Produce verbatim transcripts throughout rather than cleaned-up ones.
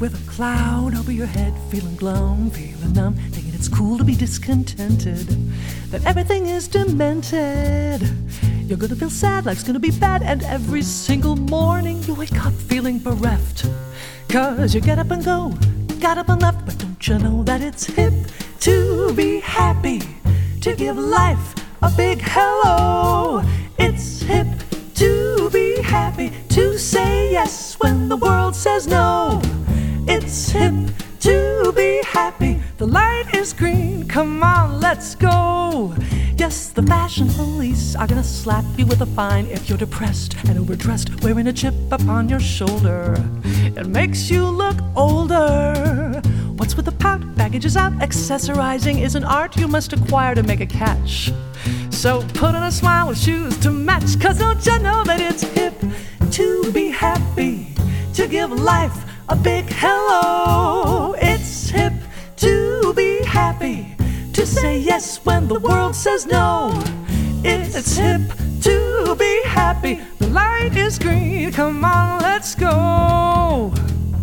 with a cloud over your head, feeling glum, feeling numb, thinking it's cool to be discontented, that everything is demented. You're gonna feel sad, life's gonna be bad, and every single morning you wake up feeling bereft. Cause you get up and go, got up and left, but don't you know that it's hip to be happy, to give life a big hello. It's hip to be happy, to say yes when the world says no. It's hip to be happy, the light is green, come on, let's go. Yes, the fashion police are gonna slap you with a fine if you're depressed and overdressed, wearing a chip upon your shoulder. It makes you look older. What's with the pout? Baggage is out. Accessorizing is an art you must acquire to make a catch. So put on a smile with shoes to match, cause don't you know that it's hip to be happy, to give life a big hello. It's hip to be happy, to say yes when the world says no. It's hip to be happy, the light is green, come on, let's go.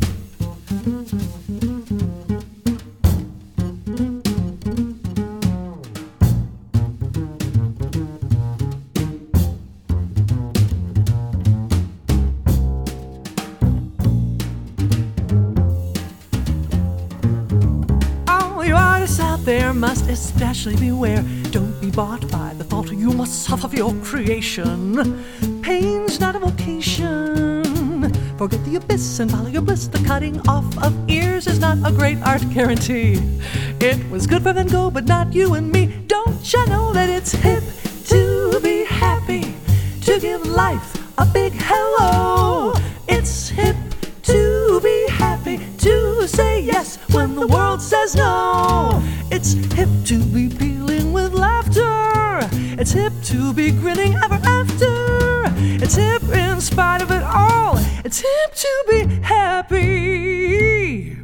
Out there must especially beware. Don't be bought by the thought you must suffer for your creation. Pain's not a vocation. Forget the abyss and follow your bliss. The cutting off of ears is not a great art guarantee. It was good for Van Gogh, but not you and me. Don't you know that it's hip to be happy, to give life a big hello. It's hip to be happy, to say yes when the world says no. It's hip to be peeling with laughter. It's hip to be grinning ever after. It's hip in spite of it all. It's hip to be happy.